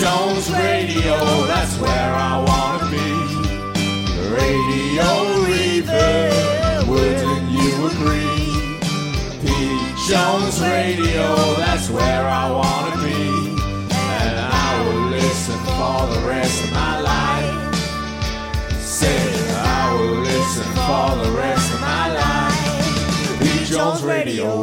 Jones Radio, that's where I wanna be. Radio Reverb, wouldn't you agree? Pete Jones Radio, that's where I wanna be. And I will listen for the rest of my life. Say I will listen for the rest of my life. Pete Jones Radio.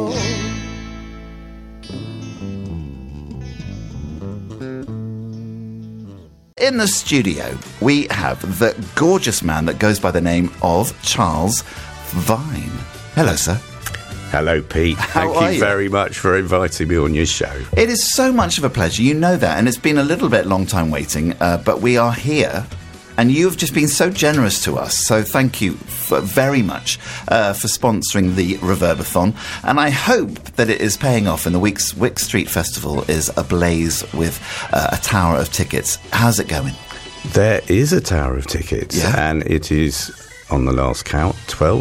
In the studio, we have the gorgeous man that goes by the name of Charles Vine. Hello, sir. Hello, Pete. Thank you very much for inviting me on your show. It is so much of a pleasure. You know that, and it's been a little bit long time waiting, but we are here. And you've just been so generous to us, so thank you very much for sponsoring the Reverbathon. And I hope that it is paying off, and the Wick Street Festival is ablaze with a tower of tickets. How's it going? There is a tower of tickets, and it is, on the last count,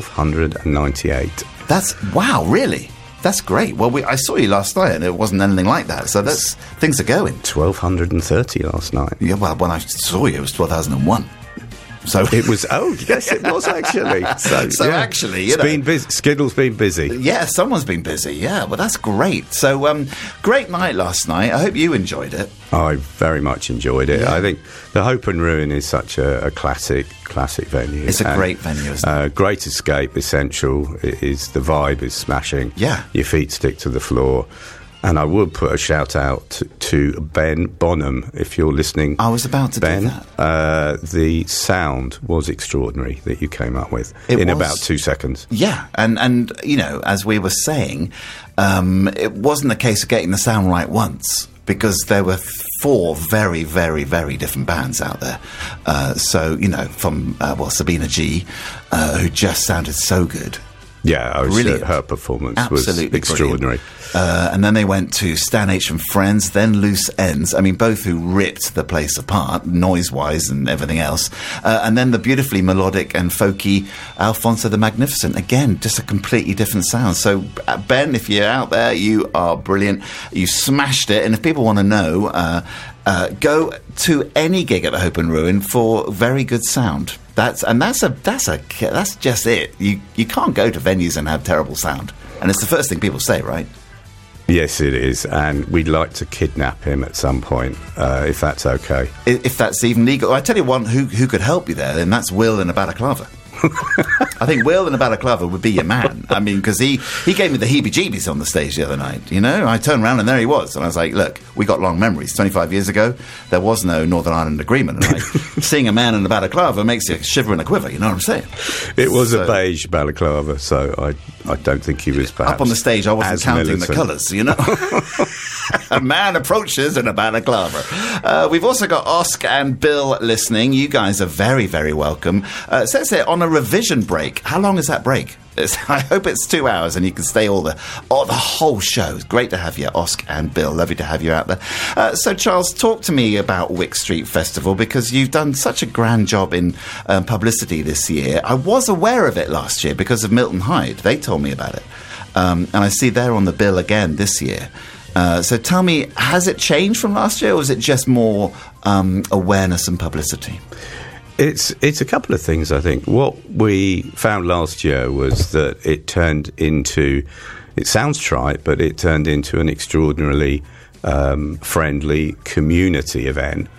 1,298. Wow, really? That's great. Well, I saw you last night, and it wasn't anything like that. So things are going. 1,230 last night. Yeah, well, when I saw you, it was 12,001. So it was. Oh, yes, it was actually. So actually, it's been busy. Skiddle's been busy. Yeah, someone's been busy. Yeah, well, that's great. So, great night last night. I hope you enjoyed it. I very much enjoyed it. Yeah. I think the Hope and Ruin is such a classic venue. It's a great venue, isn't it? Great escape, essential. It is, the vibe is smashing. Yeah. Your feet stick to the floor. And I would put a shout out to Ben Bonham, if you're listening. I was about to do that. The sound was extraordinary that you came up with in about 2 seconds. Yeah, and you know, as we were saying, it wasn't a case of getting the sound right once, because there were 4 very, very, very different bands out there. So, you know, from, Sabina G, who just sounded so good. Yeah, her performance absolutely was extraordinary. And then they went to Stan H and Friends, then Loose Ends. I mean, both who ripped the place apart, noise-wise and everything else. And then the beautifully melodic and folky Alfonso the Magnificent. Again, just a completely different sound. So, Ben, if you're out there, you are brilliant. You smashed it. And if people want to know, go to any gig at the Hope and Ruin for very good sound. That's just it. You can't go to venues and have terrible sound, and it's the first thing people say, right? Yes, it is, and we'd like to kidnap him at some point, if that's okay. If that's even legal. I tell you one who could help you there, and that's Will in a balaclava. I think Will in a balaclava would be your man. I mean, because he gave me the heebie-jeebies on the stage the other night, you know? I turned around and there he was, and I was like, look, we got long memories. 25 years ago, there was no Northern Ireland Agreement, and seeing a man in a balaclava makes you shiver and a quiver, you know what I'm saying? It was a beige balaclava, so I don't think he was perhaps up on the stage, I wasn't counting militant. The colours, you know? A man approaches in a balaclava. We've also got Oscar and Bill listening. You guys are very, very welcome. It says here, on a revision break. How long is that break? I hope it's 2 hours and you can stay the whole show. It's great to have you, Oscar and Bill. Lovely to have you out there. So, Charles, talk to me about Wick Street Festival, because you've done such a grand job in publicity this year. I was aware of it last year because of Milton Hyde. They told me about it. And I see they're on the bill again this year. So tell me, has it changed from last year, or is it just more awareness and publicity? It's a couple of things, I think. What we found last year was that it turned into, it sounds trite, but it turned into an extraordinarily friendly community event.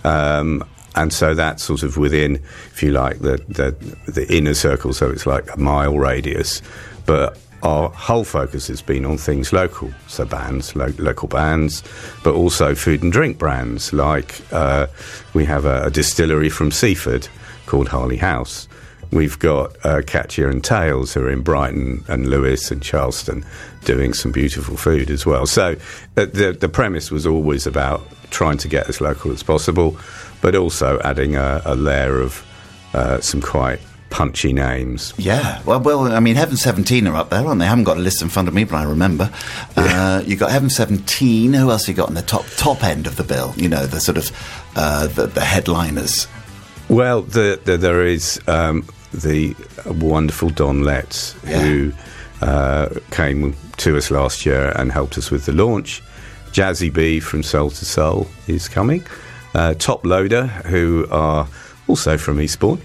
And so that's sort of within, if you like, the inner circle, so it's like a mile radius. But our whole focus has been on things local, so bands, local bands, but also food and drink brands, like we have a distillery from Seaford called Harley House. We've got Catchier and Tales, who are in Brighton and Lewis and Charleston, doing some beautiful food as well. So the premise was always about trying to get as local as possible, but also adding a layer of some quite punchy names. Yeah, well, I mean, Heaven 17 are up there, aren't they? I haven't got a list in front of me, but I remember. You got Heaven 17. Who else you got on the top end of the bill? You know, the sort of the headliners. Well, there is the wonderful Don Letts, who came to us last year and helped us with the launch. Jazzy B from Soul to Soul is coming. Top Loader, who are also from Eastbourne,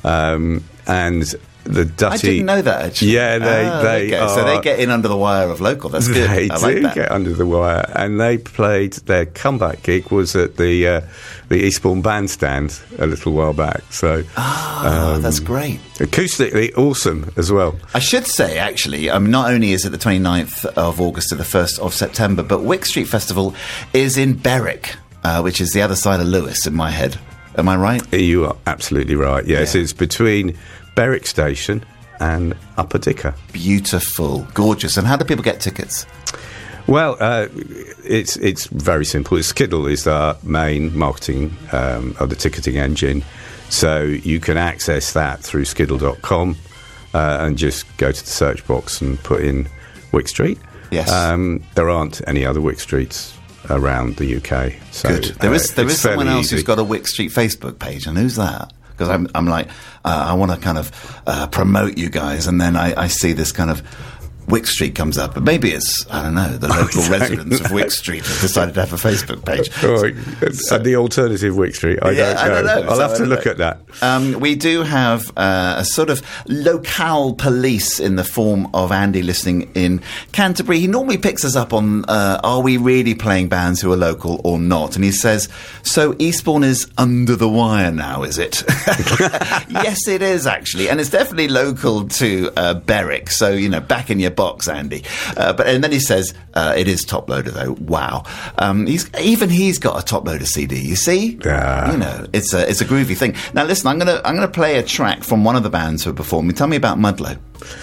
and the Dutty. I didn't know that, actually. Yeah, they are, so they get in under the wire of local. That's good. They I like do that. get under the wire, and they played their comeback gig was at the Eastbourne Bandstand a little while back. So that's great. Acoustically awesome as well. I should say, actually, not only is it the 29th of August to the 1st of September, but Wick Street Festival is in Berwick, which is the other side of Lewis in my head. Am I right? You are absolutely right. Yes, it's between Berwick Station and Upper Dicker. Beautiful, gorgeous. And how do people get tickets? Well, it's very simple. Skiddle is our main marketing or the ticketing engine, so you can access that through skiddle.com and just go to the search box and put in Wick Street. Yes. There aren't any other Wick Streets around the UK. So, good. There is someone else easy. who's got a Wick Street Facebook page, and who's that? Because I'm like, I want to kind of promote you guys, and then I see this kind of Wick Street comes up, but maybe it's, I don't know, the local residents of Wick Street have decided to have a Facebook page. The alternative Wick Street, I don't know. I'll have to look at that. We do have a sort of locale police in the form of Andy listening in Canterbury. He normally picks us up on, are we really playing bands who are local or not? And he says, so Eastbourne is under the wire now, is it? Yes, it is, actually. And it's definitely local to Berwick. So, back in your box, Andy. And then he says, it is Top Loader, though. Wow. He's got a Top Loader CD, you see? It's a groovy thing. Now, listen, I'm gonna play a track from one of the bands who are performing. Tell me about Mudlow.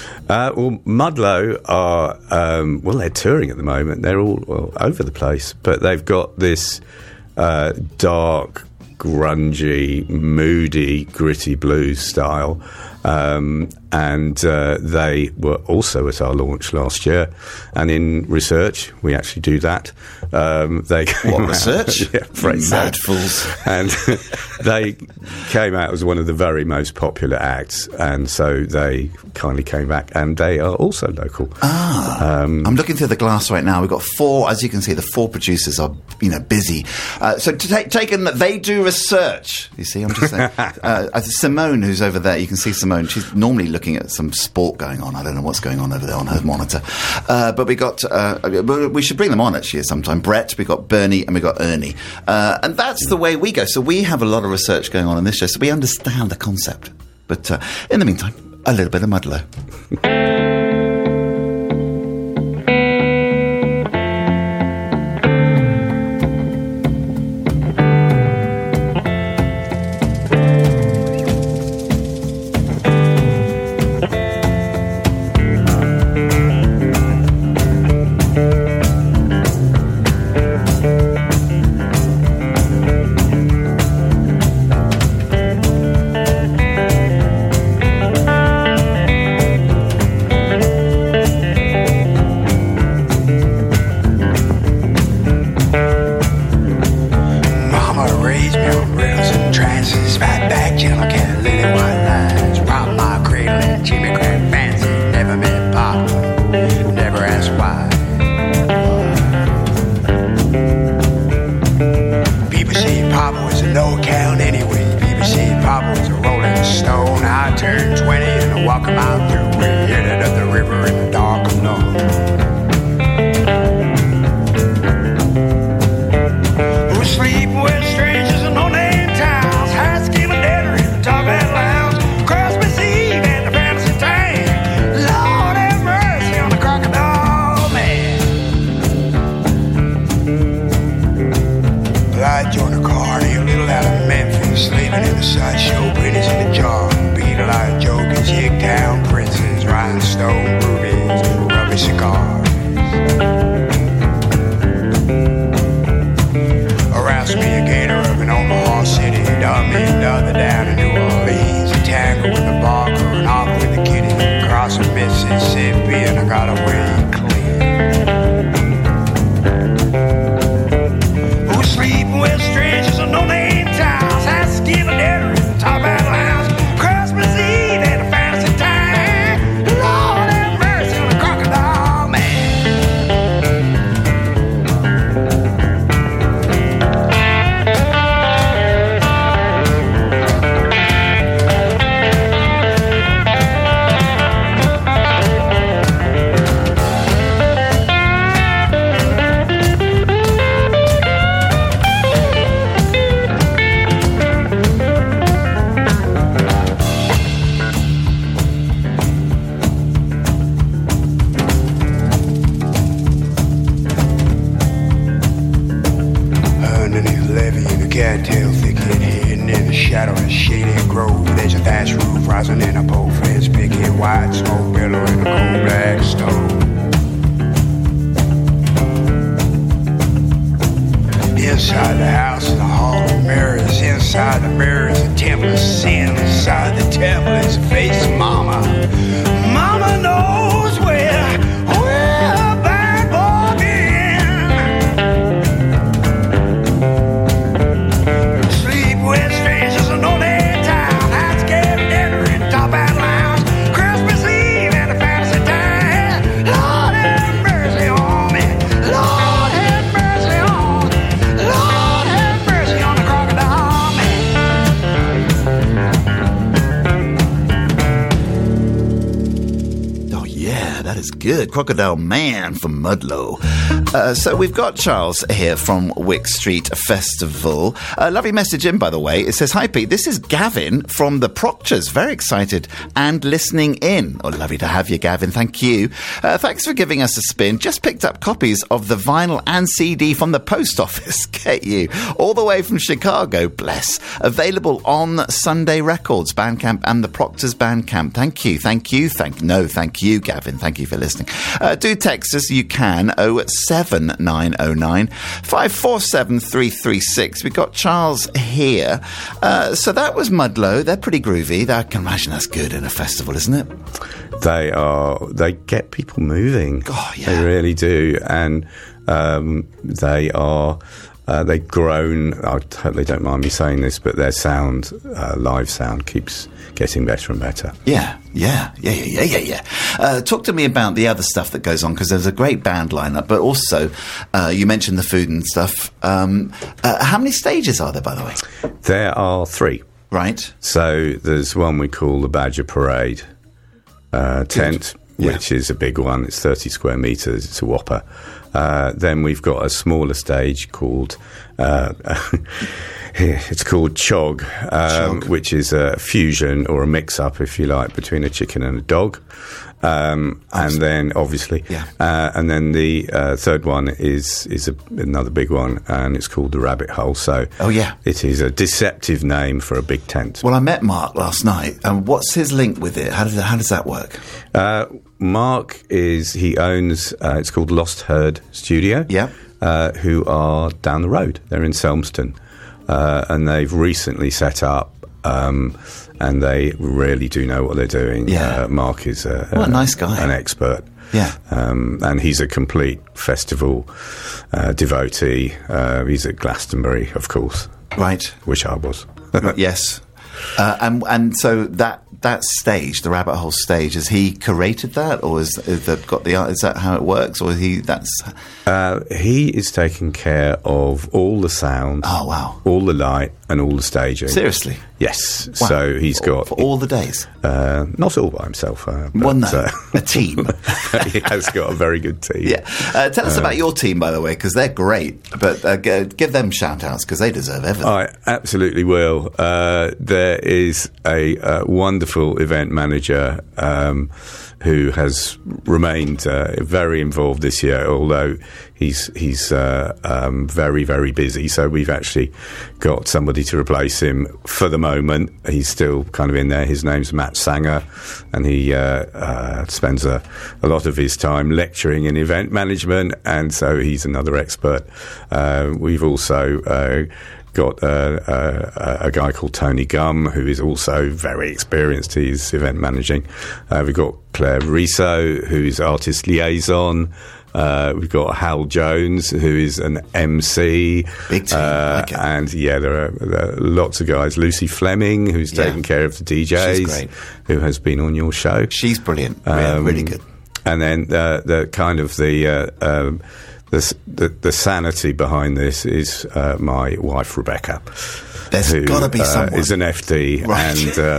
Mudlow are, they're touring at the moment. They're all over the place, but they've got this dark, grungy, moody, gritty blues style. And they were also at our launch last year, and in research we actually do that. What research? Yeah, mad fools. And they came out as one of the very most popular acts, and so they kindly came back, and they are also local. I'm looking through the glass right now. We've got 4, as you can see, the 4 producers are busy. So taken that they do research. You see, I'm just saying. Simone, who's over there, you can see Simone. She's normally looking at some sport going on. I don't know what's going on over there on her monitor. But we got, we should bring them on actually at some time. Brett, we got Bernie, and we got Ernie. And that's the way we go. So we have a lot of research going on in this show, so we understand the concept. But in the meantime, a little bit of Mudlow. levee in a cattail thicket, hidden in the shadow of a shady grove. There's a thatch roof rising in a pole fence picket, white smoke billow in a cold black stove. Inside the house is a hall of mirrors. Inside the mirrors a temple of sin. Inside the temple is a face of mama. Mama knows where back again. Sleep with strangers in no day town. Hats get dinner in top hat lounge. Christmas Eve and a fantasy time. Lord have mercy on me. Lord have mercy on me. Lord have mercy on the crocodile man. Oh, yeah, that is good. Crocodile Man from Mudlow. So we've got Charles here from Wick Street Festival. Lovely message in, by the way. It says, "Hi, Pete. This is Gavin from the Proctors. Very excited and listening in." Oh, lovely to have you, Gavin. Thank you. Thanks for giving us a spin. Just picked up copies of the vinyl and CD from the post office. Get you. All the way from Chicago. Bless. Available on Sunday Records, Bandcamp, and the Proctors Bandcamp. Thank you. Thank you. Thank you, Gavin. Thank you for listening. Do text us. You can. 07909 547 336. We've got Charles here. So that was Mudlow. They're pretty groovy. I can imagine that's good in a festival, isn't it? They get people moving. Oh, yeah. They really do. And they've grown. I hope they don't mind me saying this, but their sound, live sound, keeps getting better and better. Yeah. Talk to me about the other stuff that goes on, because there's a great band lineup, but also you mentioned the food and stuff. How many stages are there, by the way? There are 3. Right. So there's one we call the Badger Parade tent, which is a big one. It's 30 square metres. It's a whopper. Then we've got a smaller stage called it's called Chog, which is a fusion or a mix-up, if you like, between a chicken and a dog. And then, obviously, and then the third one is another big one, and it's called the Rabbit Hole. So, it is a deceptive name for a big tent. Well, I met Mark last night, and what's his link with it? How does that work? Mark he owns it's called Lost Herd Studio. Who are down the road. They're in Selmston, and they've recently set up. And they really do know what they're doing. Mark is a nice guy, an expert. And he's a complete festival devotee. He's at Glastonbury, of course. Right. Which I was. Yes. And so that stage, the Rabbit Hole stage, has he curated that, or is that how it works, or he is taking care of all the sound. Oh wow! All the light and all the staging. Seriously? Yes. Wow. So he's got for all the days. Not all by himself. A team. He has got a very good team. Tell us about your team, by the way, because they're great. But give them shout outs, because they deserve everything. I absolutely will. There is a wonderful event manager who has remained very involved this year, although he's very, very busy. So we've actually got somebody to replace him for the moment. He's still kind of in there. His name's Matt Sanger, and he spends a lot of his time lecturing in event management, and so he's another expert. We've also got a guy called Tony Gum, who is also very experienced. He's event managing. We've got Claire Riso, who is artist liaison. We've got Hal Jones, who is an MC. Big team. And there are lots of guys. Lucy Fleming, who's taking care of the DJs. She's great. Who has been on your show. She's brilliant. Really good. And then the kind of the sanity behind this is my wife Rebecca. There's got to be someone. Is an FD, right.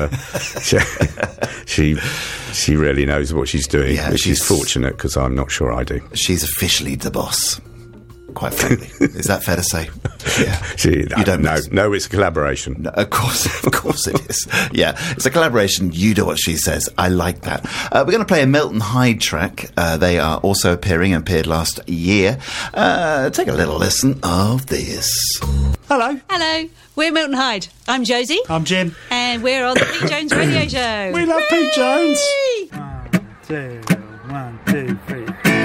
And she really knows what she's doing. Which is fortunate, because I'm not sure I do. She's officially the boss, quite frankly. Is that fair to say? Yeah. You don't know. No, it's a collaboration. No, of course it is. Yeah, it's a collaboration. You do what she says. I like that. We're going to play a Milton Hyde track. They are also appeared last year. Take a little listen of this. Hello. Hello, we're Milton Hyde. I'm Josie. I'm Jim. And we're on the Pete Jones Radio Show. We love Pete Jones. Whee! 1, 2, 3.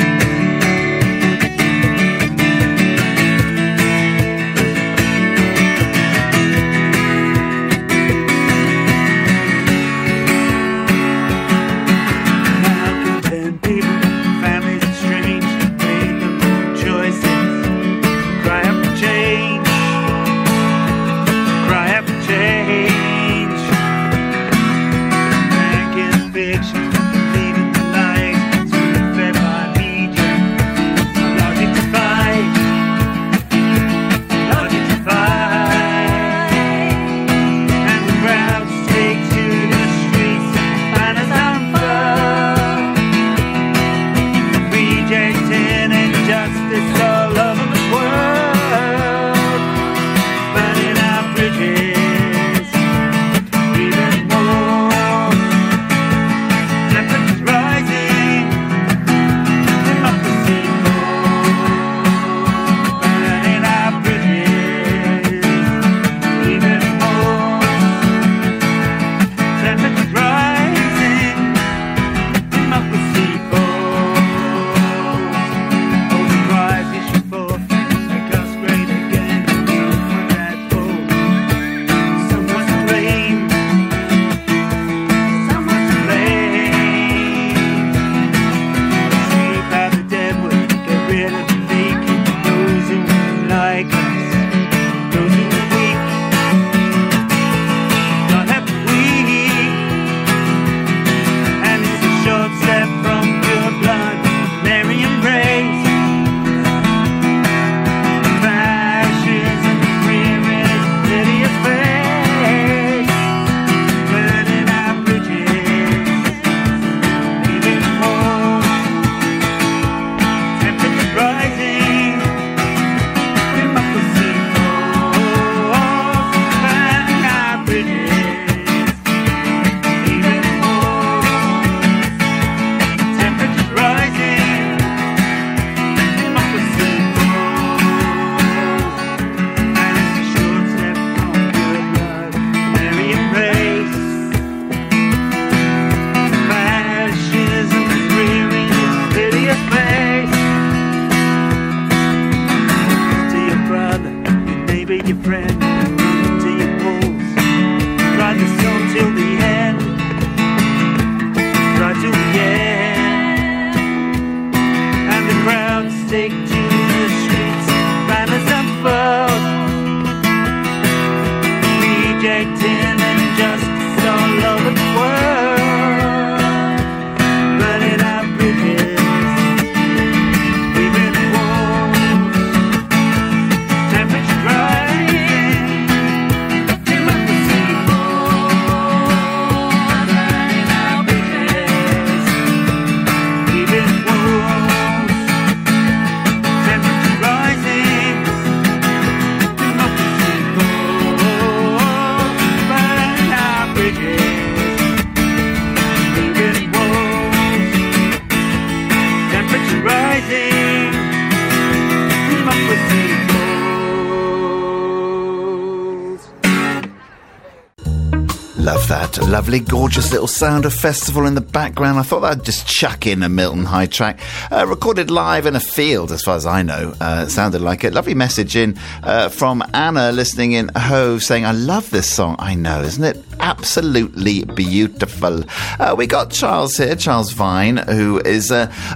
Love that lovely, gorgeous little sound of festival in the background. I thought I'd just chuck in a Milton Hyde track. Recorded live in a field, as far as I know. It sounded like it. Lovely message in from Anna, listening in Hove, saying, I love this song. I know, isn't it? Absolutely beautiful. We got Charles here, Charles Vine, who is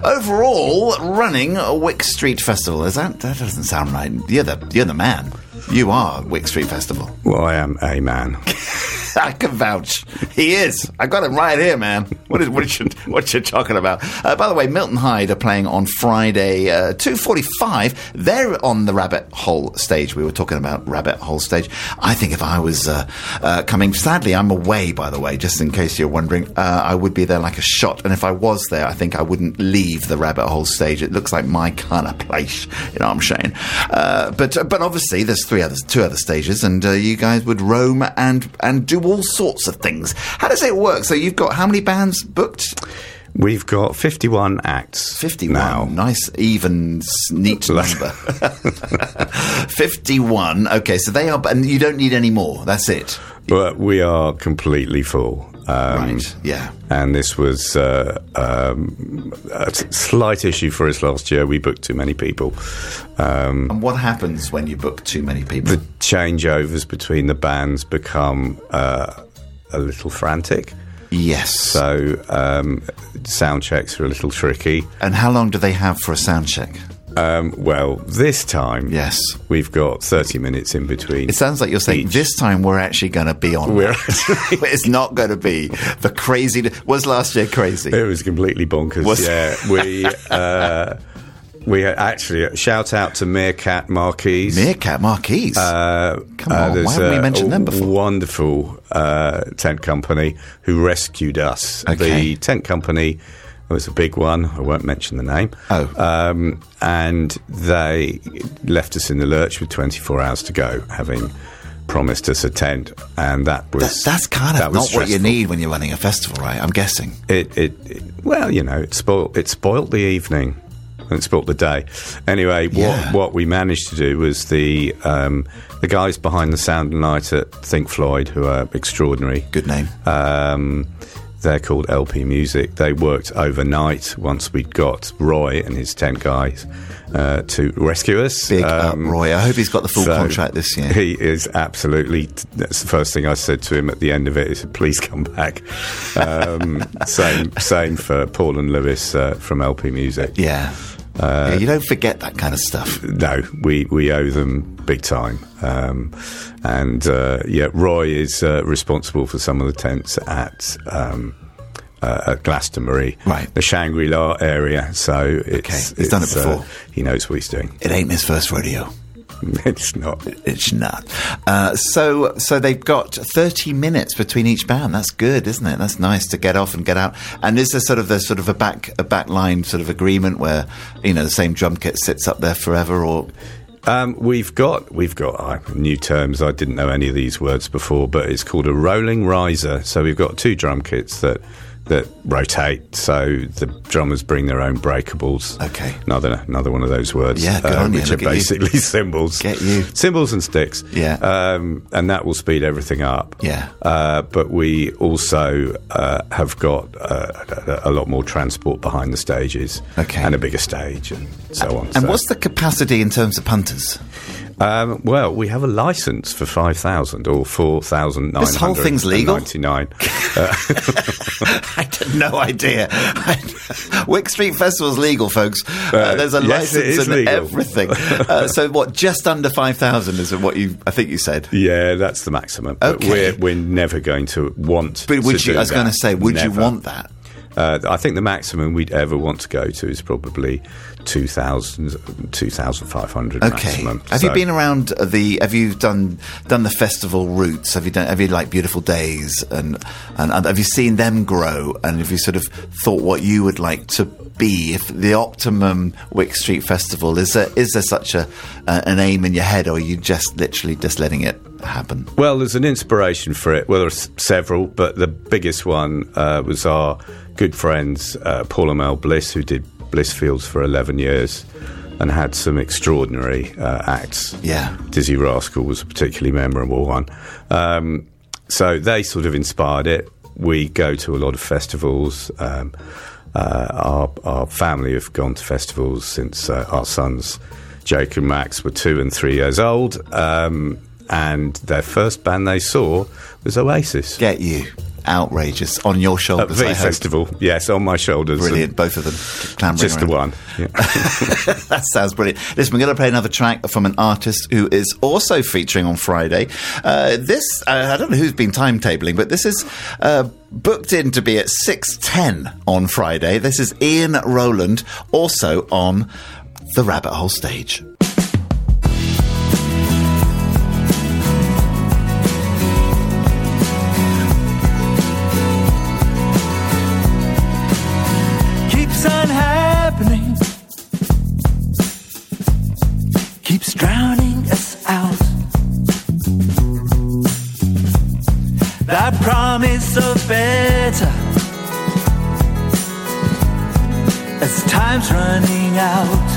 overall running a Wick Street Festival. That doesn't sound right. You're the man. You are Wick Street Festival. Well, I am a man. I can vouch. He is. I got him right here, man. What you talking about? By the way, Milton Hyde are playing on Friday, 2:45. They're on the Rabbit Hole stage. We were talking about Rabbit Hole stage. I think if I was coming, sadly, I'm away, by the way, just in case you're wondering. I would be there like a shot. And if I was there, I think I wouldn't leave the Rabbit Hole stage. It looks like my kind of place. You know what I'm saying? But obviously, there's two other stages, and you guys would roam and do all sorts of things. How does it work? So you've got how many bands booked? We've got 51 acts 51. now. Nice, even, neat number. 51. Okay, so they are, and you don't need any more. That's it. But we are completely full. Right, yeah. And this was a slight issue for us last year. We booked too many people. And what happens when you book too many people? The changeovers between the bands become a little frantic. Yes. So sound checks are a little tricky. And how long do they have for a sound check? Well, this time, Yes. we've got 30 minutes in between. It sounds like you're saying each. this time we're actually going to be on. We're It's not going to be the crazy. Was last year crazy? It was completely bonkers. We actually shout out to Meerkat Marquise. Meerkat Marquise. Come on, there's why haven't we mentioned them before? Wonderful tent company who rescued us. Okay. The tent company was a big one. I won't mention the name. Oh. And they left us in the lurch with 24 hours to go, having promised us a tent, and That's kind of not what you need when you're running a festival, right? I'm guessing. Well, you know, it spoilt the evening. And it spoilt the day. Anyway, what we managed to do was the guys behind the sound and light at Think Floyd, who are extraordinary. Good name. They're called LP Music. They worked overnight once we'd got Roy and his tent guys to rescue us. Big up, Roy. I hope he's got the full contract this year. He is absolutely. That's the first thing I said to him at the end of it. Is please come back. Same for Paul and Lewis from LP Music. Yeah. You don't forget that kind of stuff. No, we owe them big time. Roy is responsible for some of the tents at Glastonbury, right? The Shangri-La area. So he's done it before. He knows what he's doing. It ain't his first rodeo. It's not. It's not. So they've got 30 minutes between each band. That's good, isn't it? That's nice to get off and get out. And is there sort of a back line sort of agreement where, you know, the same drum kit sits up there forever, or? We've got new terms. I didn't know any of these words before, but it's called a rolling riser. So we've got 2 drum kits that rotate, so the drummers bring their own breakables. Okay. Another one of those words. Yeah, good on you. Which are basically cymbals. Get you. Cymbals and sticks. Yeah. And that will speed everything up. Yeah. But we also have got a lot more transport behind the stages. Okay. And a bigger stage and so on. And what's the capacity in terms of punters? Well, we have a license for 5,000 or 4,999. This whole thing's legal? I had no idea. Wick Street Festival's legal, folks. There's a license and everything. So what, just under 5,000 is what I think you said? Yeah, that's the maximum. Okay. But we're never going to want But would to you, I was going to say, would you Never. want that? I think the maximum we'd ever want to go to is probably 2,000, 2,500 Okay. maximum. Have you been around have you done the festival routes? Have you like Beautiful Days and have you seen them grow? And have you sort of thought what you would like to be if the optimum Wick Street Festival is there such an aim in your head, or are you just literally just letting it happen? Well, there's an inspiration for it. Well, there's several, but the biggest one was our good friends Paul and Mel Bliss, who did Blissfields for 11 years and had some extraordinary acts. Yeah. Dizzy Rascal was a particularly memorable one. So they sort of inspired it. We go to a lot of festivals. Our family have gone to festivals since our sons, Jake and Max, were 2 and 3 years old. And their first band they saw was Oasis. Get you. Outrageous. On your At shoulders, V I hope. Festival, yes, on my shoulders. Brilliant, both of them. Clambering Just the around. one. Yeah. That sounds brilliant. Listen, we're going to play another track from an artist who is also featuring on Friday. I don't know who's been timetabling, but this is booked in to be at 6:10 on Friday. This is Ian Rowland, also on the Rabbit Hole stage. Keeps on happening, keeps drowning us out. That promise of better time's running out.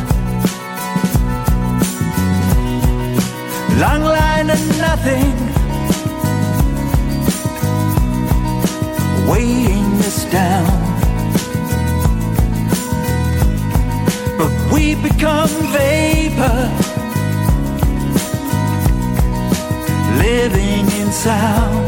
Long line of nothing weighing us down. But we become vapor, living in sound.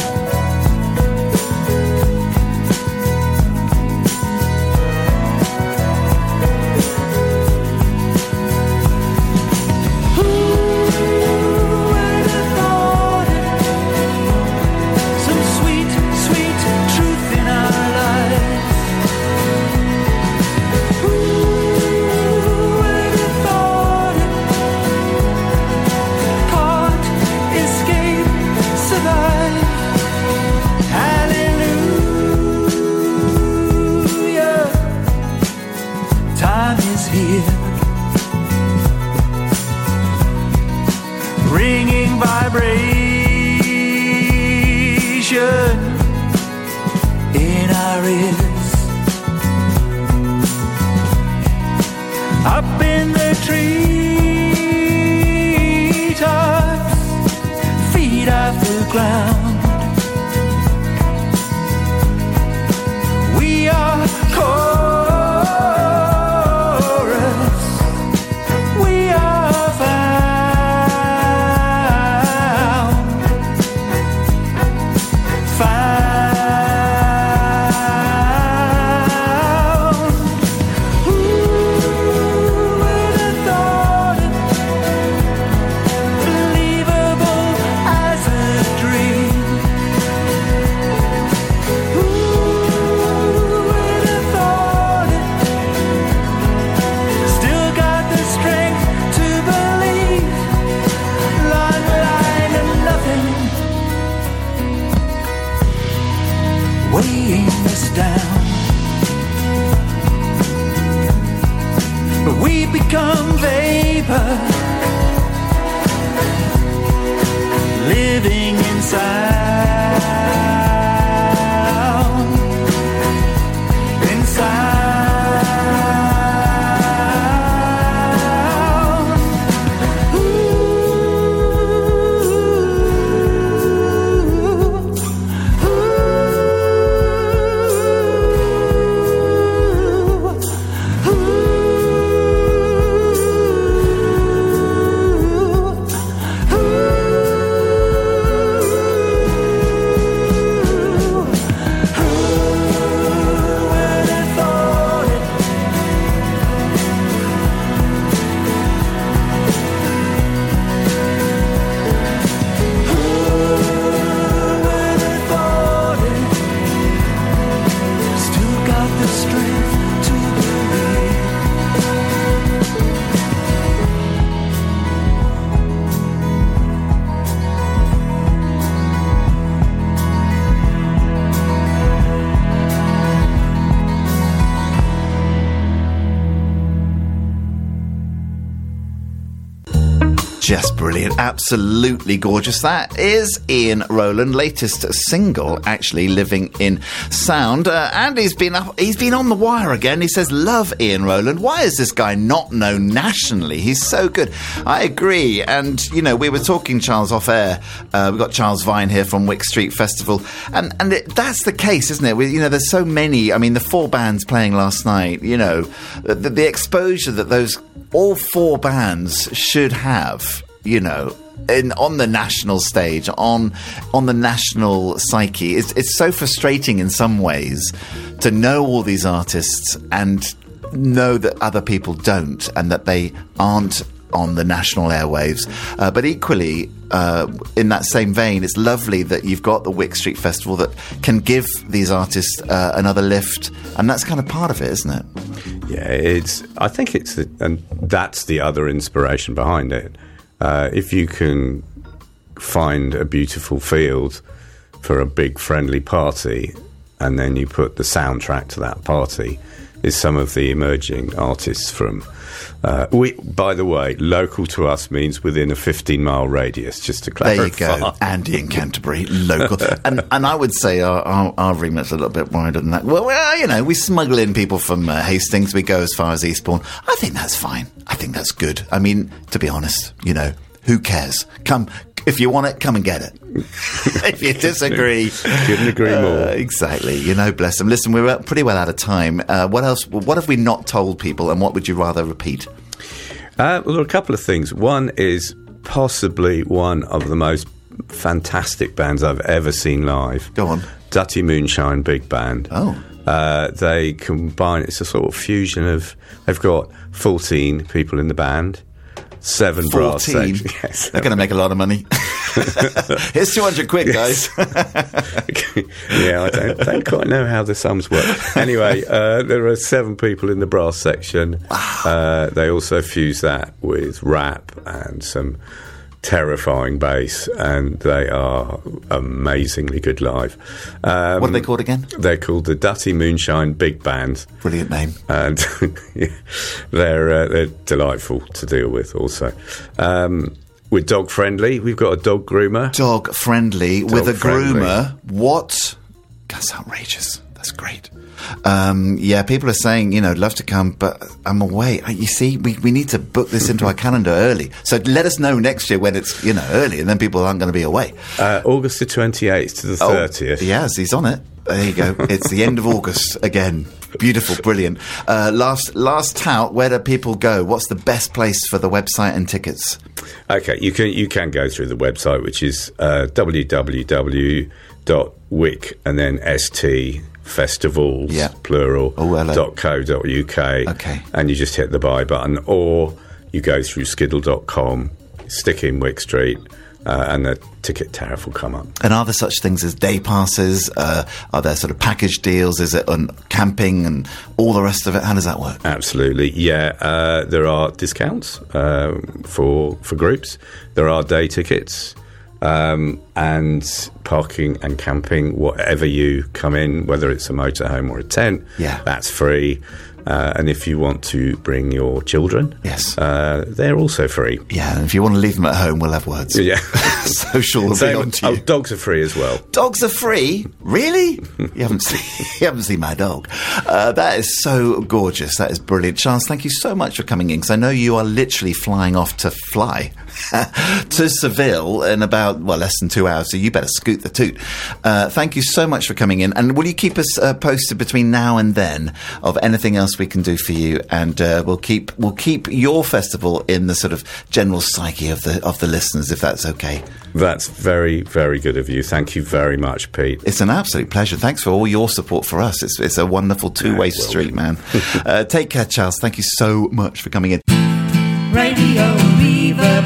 Ringing vibration in our ears. Up in the treetops, feet off the ground. We are chorus. We are weighing us down. But we become vapor, living in sound. In sound. Just brilliant. Absolutely gorgeous. That is Ian Rowland, latest single, actually, Living in Sound. And he's been on the wire again. He says, love Ian Rowland. Why is this guy not known nationally? He's so good. I agree. And, you know, we were talking, Charles, off air. We've got Charles Vine here from Wick Street Festival. And that's the case, isn't it? There's so many. I mean, the 4 bands playing last night, the exposure that those all 4 bands should have, on the national stage, on the national psyche. It's so frustrating in some ways to know all these artists and know that other people don't, and that they aren't on the national airwaves. But equally, in that same vein, it's lovely that you've got the Wick Street Festival that can give these artists another lift, and that's kind of part of it, isn't it? Yeah, I think and that's the other inspiration behind it. If you can find a beautiful field for a big friendly party, and then you put the soundtrack to that party is some of the emerging artists from. By the way, local to us means within a 15-mile radius, just to clarify. There you go, Andy in Canterbury, local. and I would say our remit's a little bit wider than that. Well, we smuggle in people from Hastings, we go as far as Eastbourne. I think that's fine. I think that's good. I mean, to be honest, who cares? Come, if you want it, come and get it. If you disagree... Couldn't agree more. Exactly. Bless them. Listen, we're pretty well out of time. What else? What have we not told people, and what would you rather repeat? Well, there are a couple of things. One is possibly one of the most fantastic bands I've ever seen live. Go on. Dutty Moonshine Big Band. Oh. They combine... It's a sort of fusion of... They've got 14 people in the band. 7 brass sections. Yes. They're going to make a lot of money. Here's 200 quid, guys. Yeah, I don't quite know how the sums work. Anyway, there are 7 people in the brass section. Wow. They also fuse that with rap and some terrifying bass, and they are amazingly good live. What are they called again? They're called the Dutty Moonshine Big Band. Brilliant name. And they're delightful to deal with also. We're dog friendly. We've got a dog groomer. Dog friendly with a friendly. groomer. What? That's outrageous. That's great. People are saying, love to come, but I'm away. You see, we need to book this into our calendar early. So let us know next year when it's, early, and then people aren't going to be away. August the 28th to the 30th. Yes, he's on it. There you go. It's the end of August again. Beautiful, brilliant. Last tout, where do people go? What's the best place for the website and tickets? Okay, you can go through the website, which is www.wick and then stfestivals, plural.co.uk. Okay. And you just hit the buy button, or you go through skiddle.com, stick in Wick Street, and the ticket tariff will come up. And are there such things as day passes? Are there sort of package deals? Is it on camping and all the rest of it? How does that work? Absolutely, yeah. There are discounts for groups. There are day tickets. And parking and camping, whatever you come in, whether it's a motorhome or a tent, that's free. And if you want to bring your children, they're also free. Yeah, and if you want to leave them at home, we'll have words. Yeah. Social will be on to you. Dogs are free as well. Dogs are free? Really? You haven't seen my dog. That is so gorgeous. That is brilliant. Charles, thank you so much for coming in, because I know you are literally flying off to fly to Seville in about, less than 2 hours, so you better scoot the toot. Thank you so much for coming in. And will you keep us posted between now and then of anything else we can do for you? And we'll keep your festival in the sort of general psyche of the listeners, if that's okay. That's very, very good of you. Thank you very much, Pete. It's an absolute pleasure. Thanks for all your support for us. It's a wonderful two-way street, man. Take care, Charles. Thank you so much for coming in. Radio Reverb